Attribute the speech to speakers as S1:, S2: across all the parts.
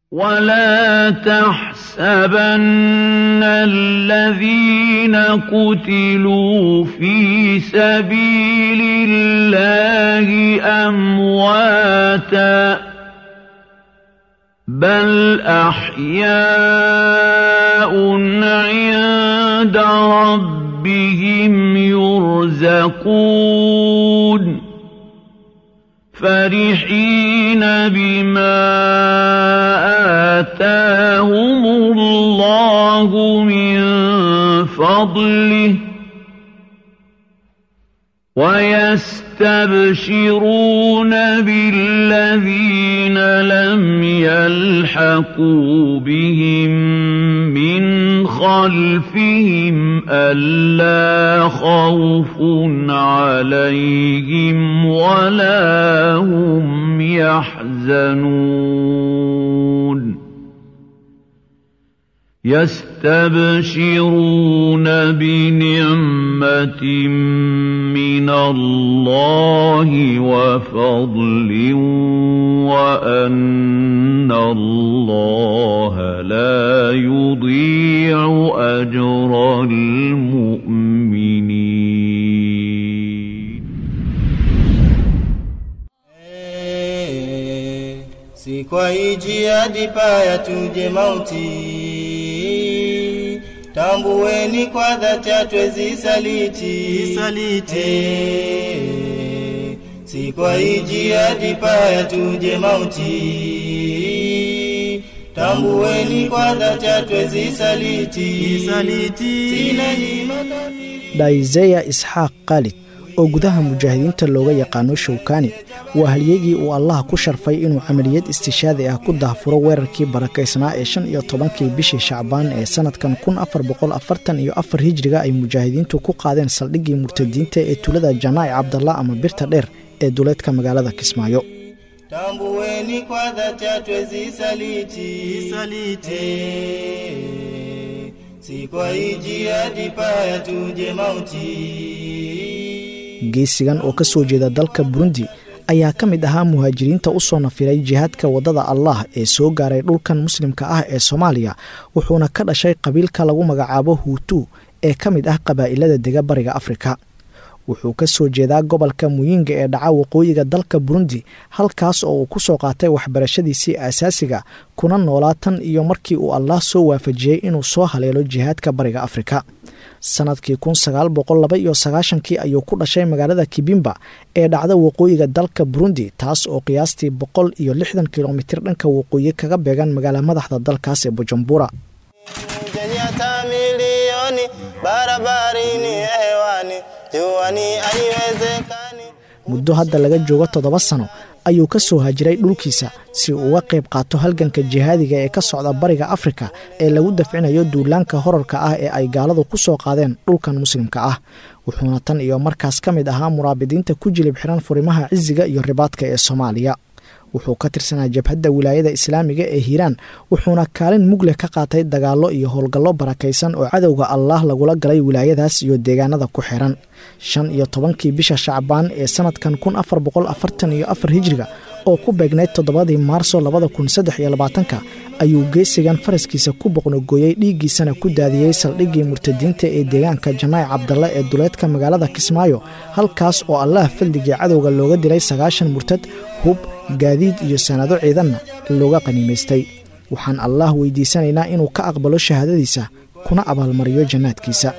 S1: ولا تحسبن الذين قتلوا في سبيل الله أمواتا بل أحياء عند ربهم يرزقون فرحين بما آتاهم الله من فضله ويستبشرون بالذين لم يلحقوا بهم من خلفهم ألا خوف عليهم ولا هم يحزنون يستبشرون بنعمة من الله وفضل وأن الله لا يضيع أجر المؤمنين.
S2: Sikwa hadi paya tuje mauti, tambueni kwa dhati atwezi saliti. Sikwa hadi paya tuje mauti, tambueni kwa dhati atwezi saliti.
S3: Daizaya Ishaq Khalid oo gudaha mujaahidiinta looga yaqaano Shawkani waa halyagii uu Allah ku sharfay inuu amaliyad istishaadi ah ku daafuro weerarkii barakaysnaa ee 15 bishii Shacbaan ee sanadkan 1444 Hijriga ay mujaahidiintu ku qaadeen saldhiggii murtadiinta ee tulada Janaa'i Cabdallah ama Birta Dheer ee duleedka magaalada Kismaayo.
S2: Tambueni kwa dhati atwezi saliti. Sikwa hadi paya tuje mauti.
S3: geesigan oo ka soo jeeda dalka Burundi ayaa ka mid ahaa muhaajiriinta u soo nafiray jihadka wadada Allah ee soo gaaray dhulkan muslimka ah ee Soomaaliya wuxuuna ka dhashay qabiilka lagu magacaabo Hutu ee ka mid ah qabaa'ilada dega bariga Afrika. wuxuu ka soo jeedaa gobolka Muyinga ee dhaca waqooyiga dalka Burundi halkaas oo uu ku soo qaatay waxbarashadiisii aasaasiga kuna noolaatan iyo markii uu Allah soo waafajiyay inuu soo haleelo jihadka bariga Afrika. sanadkii 1992 ayuu ku dhashay magaalada Kibimba ee dhacda waqooyiga dalka Burundi taas oo qiyaastii 160 kilomitir dhanka waqooyi kaga beegan magaalada madaxda dalkaas ee Bujumbura. muddo hadda laga joogo 7 sano ayuu ka soo hajiray dhulkiisa si uu uga qayb qaato halganka jihaadiga ee ka socda bariga Afrika ee lagu dafcinayo duulaanka horarka ah ee ay gaaladu ku soo qaadeen dhulkan muslimka ah. wuxuuna tan iyo markaas ka mid ahaa muraabidiinta ku jilib xiran furimaha ciziga iyo ribaadka ee Soomaaliya. wuxuu ka tirsanaa jabhadda wilaayada Islaamiga ee Hiiraan wuxuuna kaalin mugle ka qaatay dagaalo iyo howlgallo barakaysan oo cadowga Allah lagula galay wilaayadaas iyo deegaanada ku xiran. 15 bisha Shacbaan ee sanadkan 1444 Hijriga oo ku beegnayd 7 Maarso 2023 ayuu geesigan faraskiisa ku boqnogooyay dhiigiisana ku daadiyay saldhiggii murtadiinta ee deegaanka Janaa'i Cabdallah ee duleedka magaalada Kismaayo halkaas oo Allah fadligii cadowga looga dilay 90 murtad hub gaadiid iyo sanado ciidanna looga qaniimaystay. waxaan Allah weydiisanaynaa inuu ka aqbalo shahaadadiisa kuna abaalmariyo jannaadkiisa.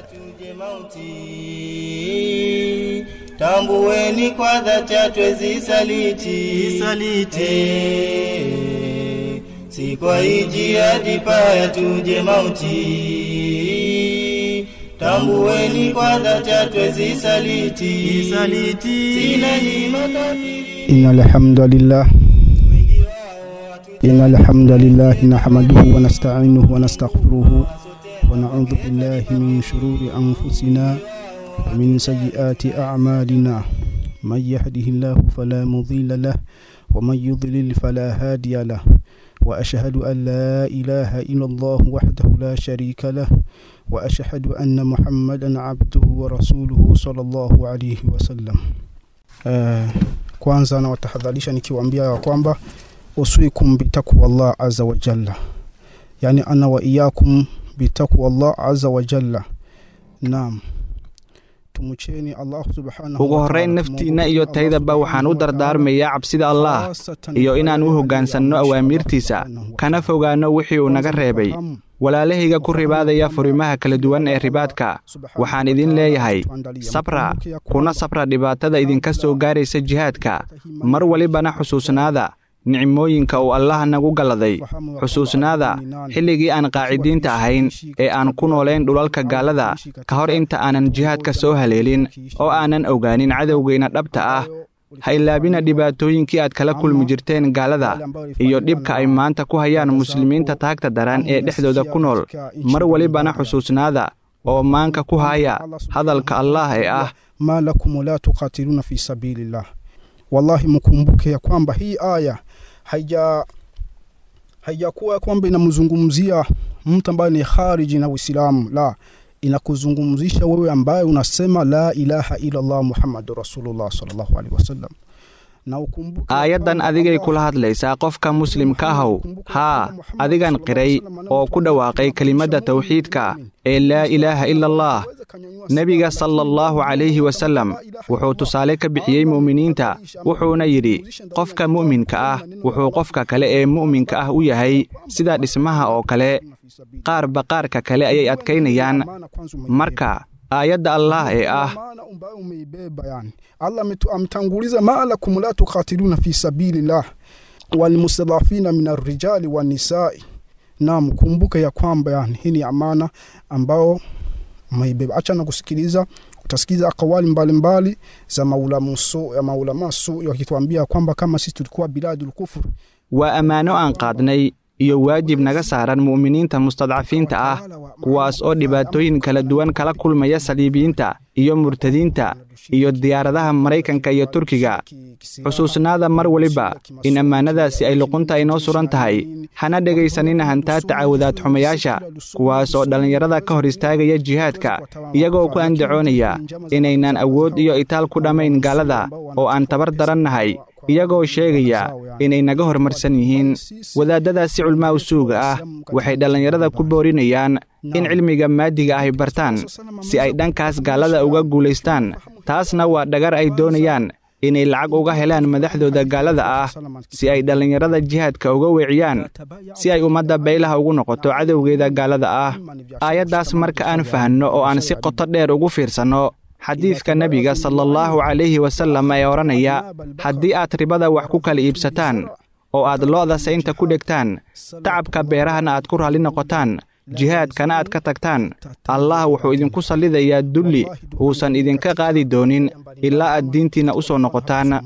S2: Tambueni kwa dhati atwezi saliti. Sikwa hadi paya tuje mauti. Tambueni kwa dhati atwezi saliti. Sina nyima kafiri.
S4: إن الحمد لله نحمده ونستعينه ونستغفره ونعوذ بالله من شرور أنفسنا ومن سيئات أعمالنا من يهده الله فلا مضل له ومن يضلل فلا هادي له وأشهد أن لا إله إلا الله وحده لا شريك له وأشهد أن محمدا عبده ورسوله صلى الله عليه وسلم. kwanza na watahadharisha nikiwaambia kwamba أوصيكم بتقوى الله عز وجل يعني أنا وإياكم بتقوى الله عز وجل نعم
S5: ugu horrayn naftiinna iyo taydaba waxaan u dardaarmayaa cabsida allaah iyo inaan u hoggaansanno awaamiirtiisa kana fogaanno wixii uu naga reebay walaalahayga ku ribaadaya furimaha kala duwan ee ribaadka waxaan idin leeyahay sabra kuna sabra dhibaatada idinka soo gaaraysa jihaadka mar walibana xusuusnaada nicmooyinka uu Allah nagu galaday xusuusnaada xilligii aan qaacidiinta ahayn ee aan ku nooleen dhulalka gaalada ka hor inta aanan jihaadka soo haleelin oo aanan ogaanin cadowgeena dhabta ah ha ilaabina dhibaatooyinkii aad kala kulmi jirteen gaalada iyo dhibka ay maanta ku hayaan muslimiinta taagta daran ee dhexdooda ku nool mar walibana xusuusnaada oo maanka ku haya hadalka Allah ee ah
S4: ma lakum la tuqatiluna fi sabilillah wallahi mkumbuke ya kwamba hii aya haijakuwa kwamba inamzungumzia mtu ambaye ni khariji na Uislamu la inakuzungumzisha wewe ambaye unasema la ilaha illa Allah Muhammadur Rasulullah sallallahu alaihi wasallam
S5: aayadan adigay kula hadlaysaa qofka muslimka ah ha adigan qiray oo ku dhawaaqay kelimada tawxiidka ee la ilaha illa Allah nabiga sallallahu alayhi wasallam wuxuu tusaale ka bixiyay muuminiinta wuxuuna yiri qofka muuminka ah wuxuu qofka kale ee muuminka ah u yahay sida dhismaha oo kale qaar baqaarka kale ayay adkaynayaan marka ayada Allah ee ah
S4: Allah amtanguliza ma lakum la tuqatiluna fi sabilillah wal mustadafina min ar-rijali wan nisa'i naam kumbuka ya kwamba yani hii ni amana ambao umeibeba acha na kusikiliza utasikiza akawali mbalimbali za maulama wakituambia kwamba kama sisi tulikuwa biladul kufur
S5: wa amano aan qaadnay iyo waajib naga saaran muuminiinta mustadcafiinta ah kuwaas oo dhibaatooyin kala duwan kala kulmaya saliibiyiinta iyo murtadiinta iyo diyaaradaha Mareykanka iyo Turkiga xusuusnaada mar waliba in amaanadaasi ay luqunta inoo suran tahay hana dhagaysanina hantaa tacaawudaad xumayaasha kuwaas oo dhalinyarada ka hor istaagaya jihaadka iyagoo ku andacoonaya inaynan awood iyo itaal ku dhamayn gaalada oo aan tabar darannahay iyagoo sheegaya inay naga hormarsan yihiin wadaadadaasi culmaa usuuga ah waxay dhalinyarada ku boorinayaan in cilmiga maadiga ah ay bartaan si ay dhankaas gaalada uga guulaystaan taasna waa dhagar ay doonayaan inay lacag uga helaan madaxdooda gaalada ah si ay dhalinyarada jihaadka uga weeciyaan si ay ummadda baylaha ugu noqoto cadowgeeda gaalada ah aayadaas marka aan fahanno oo aan si qoto dheer ugu fiirsanno xadiiska nabiga sallallahu alayhi wasallam ay oranaya haddii aad ribada wax ku kala iibsataan oo aad looda saynta ku dhigtaan tacabka beerahana aad ku raali noqotaan jihaadkana aad ka tagtaan Allah wuxuu idinku salidayaa dulli uusan idinka qaadi doonin ilaa aad diintiina u soo noqotaan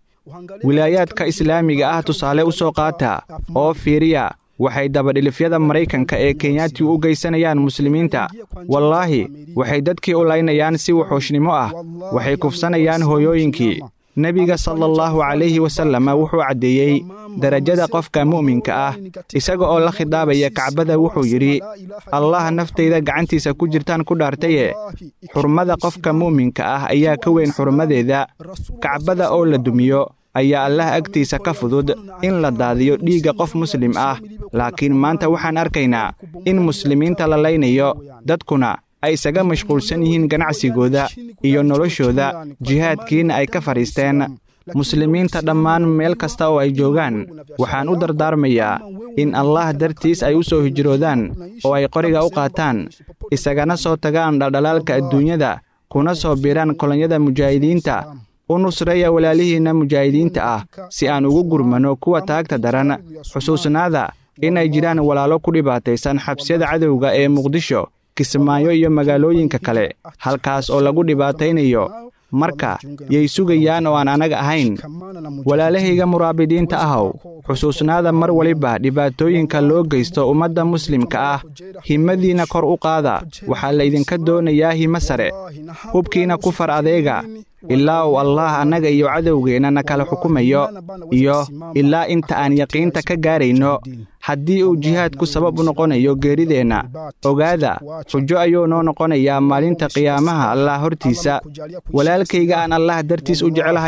S5: wilaayaadka islaamiga ah tusaale u soo qaata oo fiiriya waxay dabadhilifyada Mareykanka ee Kenyaati u geysanayaan muslimiinta wallahi waxay dadkii u laynayaan si wuxuushnimo ah waxay kufsanayaan hooyooyinkii nabiga sallallahu alayhi wasallam wuxuu cadeeyay darajada qofka muuminka ah isaga oo la khidaabaya Kacbada wuxuu yiri Allah naftayda gacantiisa ku jirtaan ku dhaartay xurmada qofka muuminka ah ayaa ka weyn xurmadeeda Kacbada oo la dumiyo ayaa Allah agtiisa ka fudud in la daadiyo dhiiga qof muslim ah laakiin maanta waxaan arkaynaa in muslimiinta la laynayo dadkuna ay isaga mashquulsan yihiin ganacsigooda iyo noloshooda jihaadkiina ay ka fariisteen muslimiinta dhammaan meel kasta oo ay joogaan waxaan u dardaarmayaa in Allah dartiis ay u soo hijroodaan oo ay qoriga u qaataan isagana soo tagaan dhaldhalaalka adduunyada kuna soo biiraan kolonyada mujaahidiinta u nusreeya walaalihiina mujaahidiinta ah si aan ugu gurmano kuwa taagta daran xusuusnaada inay jiraan walaalo ku dhibaataysan xabsiyada cadowga ee Muqdisho Kismaayo iyo magaalooyinka kale halkaas oo lagu dhibaataynayo marka yay sugayaan oo aan anaga ahayn walaalahayga muraabidiinta ahow xusuusnaada mar waliba dhibaatooyinka loo geysto ummadda muslimka ah himadiina kor u qaada waxaa la idinka doonayaa himo sare hubkiina ku far adeega ilaa uu Allah anaga iyo cadowgeena na kala xukumayo iyo ilaa inta aan yaqiinta ka gaarayno haddii uu jihaadku sabab u noqonayo geerideena ogaada xujo ayuu noo noqonayaa maalinta qiyaamaha Allah hortiisa walaalkayga aan Allah dartiis u jecelahayow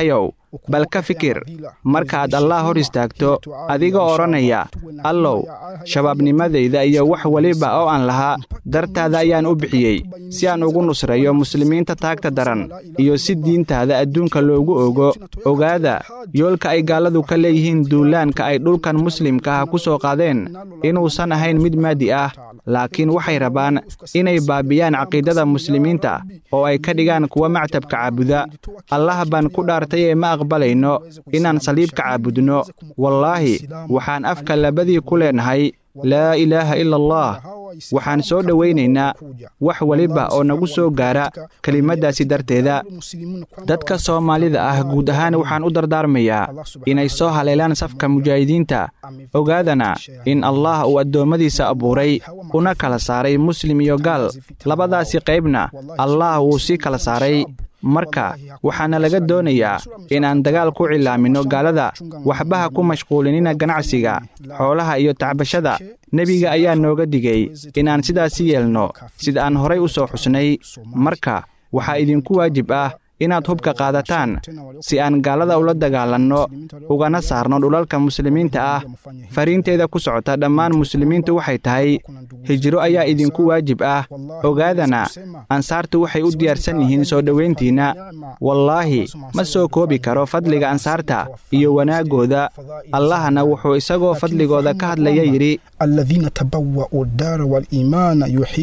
S5: bal ka fikir markaad allah hor istaagto adiga odhanaya allow shabaabnimadayda iyo wax waliba oo aan lahaa dartaada ayaan u bixiyey si aan ugu nusreeyo muslimiinta taagta daran iyo si diintaada adduunka loogu ogo ogaada yoolka ay gaaladu ka leeyihiin duulaanka ay dhulkan muslimka ah ku soo qaadeen inuusan ahayn mid maadi ah laakiin waxay rabaan inay baabiyaan caqiidada muslimiinta oo ay ka dhigaan kuwa mactabka caabuda allah baan ku dhaartay ee ma aqbalayno inaan saliibka caabudno wallaahi waxaan afka labadii ku leenahay laa ilaaha ila allah waxaan soo dhowaynaynaa wax waliba oo nagu soo gaara kelimaddaasi darteeda dadka soomaalida ah guud ahaan waxaan u dardaarmayaa inay soo haleelaan safka mujaahidiinta ogaadana in allah uu addoommadiisa abuuray una kala saaray muslim iyo gaal labadaasi qaybna allah wuu sii kala saaray marka waxaana laga doonayaa inaan dagaal ku cilaaminno gaalada waxbaha ku mashquulinina ganacsiga xoolaha iyo tacbashada nebiga ayaa nooga digay inaan sidaasi yeelno sida aan horay u soo xusnay marka waxaa idinku waajib ah inaad hubka qaadataan si aan gaalada ula dagaalanno ugana saarno dhulalka muslimiinta ah fariinteeda ku socota dhammaan muslimiintu waxay tahay hijro ayaa idinku waajib ah ogaadana ansaartu waxay u diyaarsan yihiin soo dhowayntiinna wallaahi ma soo koobi karo fadliga ansaarta iyo wanaaggooda allahna wuxuu isagoo fadligooda ka hadlaya yidhi
S4: aladiina tabawa'u daara waaliimaana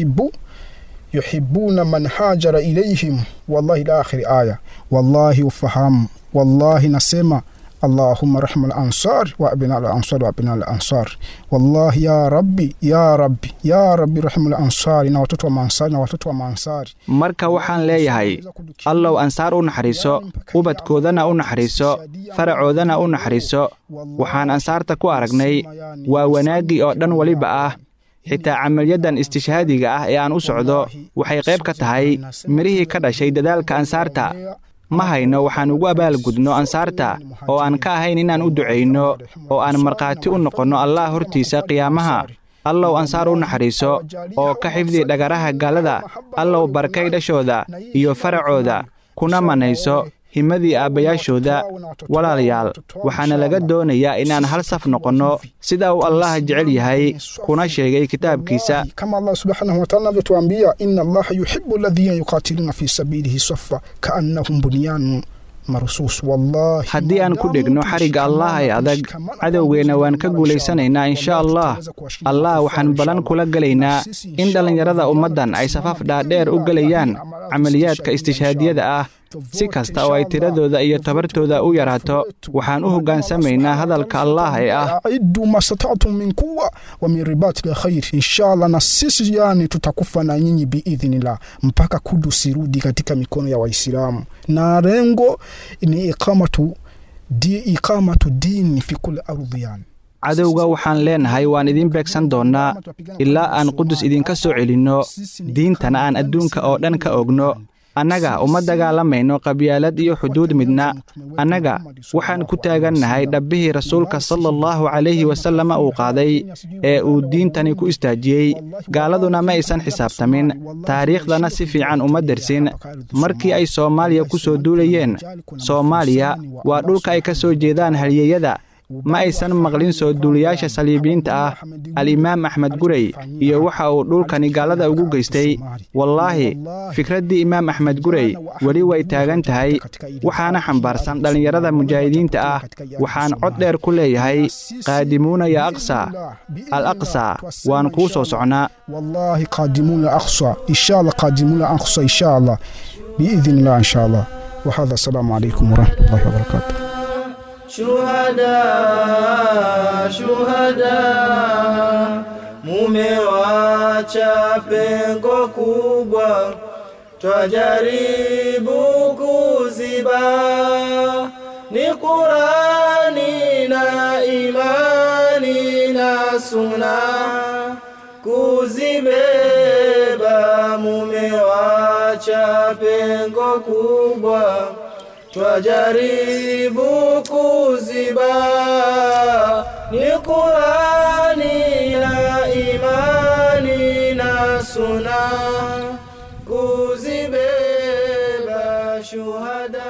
S4: يحبون من هاجر إليهم والله إلى آخر آية والله وفهم والله نسمع اللهم رحم الأنصار وأبناء الأنصار وأبناء الأنصار والله يا ربي يا ربي يا ربي رحم الأنصار نواتو ومانصار نواتو ومانصار
S5: marka waxaan leeyahay allow ansaar u naxariiso ubadkoodana u naxariiso faracoodana u naxariiso waxaan ansaarta ku aragnay waa wanaagii oo dhan waliba ah xitaa camaliyadan istishhaadiga ah ee aan u socdo waxay qayb ka tahay mirihii ka dhashay dadaalka ansaarta ma hayno waxaan ugu abaalgudno ansaarta oo aan ka ahayn inaan u ducayno oo aan markhaati u noqonno allah hortiisa qiyaamaha allow ansaar u naxariiso oo ka xifdi dhagaraha gaalada allow barkay dhashooda iyo faracooda kuna manayso himadii aabbayaashooda walaalayaal waxaana laga doonayaa inaan hal saf noqonno sida uu allah jecel yahay kuna sheegay kitaabkiisa
S4: kama allah subhanahu wa ta'ala anatuambia inna allaha yuhibbu alladhina yuqatiluna fi sabilihi saffa ka'annahum bunyanun marsuus wallahi
S5: haddii aan ku dhegno xariga allah ee adag cadowgeena waan ka guulaysanaynaa insha allah waxaan balan kula gelaynaa in dhallinyarada ummaddan ay safaf dhaadheer u gelayaan camaliyaadka istishhaadiyada ah si kasta oo ay tiradooda iyo tabartooda u yaraato waxaan u hoggaansamaynaa hadalka allah ee ah
S4: aidu mastata'tum min quwwa wa min ribatil khair inshallah na sisi yani tutakufa na nyinyi biidhnillah mpaka Kudus irudi katika mikono ya Waislamu na lengo ni iqamatu dini fi kulli ardhiyan
S5: cadowga waxaan leenahay waan idin beegsan doonnaa ilaa aan Qudus idinka soo celinno diintana aan adduunka oo dhan ka ogno annaga uma dagaalamayno qabyaalad iyo xuduud midna annaga waxaan ku taagannahay dhabbihii rasuulka sallallahu calayhi wasallam uu qaaday ee uu diintani ku istaajiyey gaaladuna ma aysan xisaabtamin taariikhdana si fiican uma dersin markii ay Soomaaliya ku soo duulayeen Soomaaliya waa dhulka ay ka soo jeedaan halyeeyada ma aysan maqlin soo duuliyaasha saliibiinta ah al-imaam axmed gurey iyo waxa uu dhulkani gaalada ugu geystay wallaahi fikraddii imaam axmed gurey weli way taagan tahay waxaana xambaarsan dhallinyarada mujaahidiinta ah waxaan cod dheer ku leeyahay qaadimuuna ya aqsa al-aqsa waan kuu soo socnaa
S4: wallaahi qaadimuuna aqsa inshallah qaadimuuna aqsa inshallah biidhnillah inshallah wa hadha assalamu alaykum wa rahmatullahi wa barakatuh
S2: Shuhada mumewacha pengo kubwa twajaribu kuziba ni Qur'ani na imani na sunna kuzibeba mumewacha pengo kubwa twajaribu kuziba ni Qur'ani na imani na sunna kuzibeba shuhada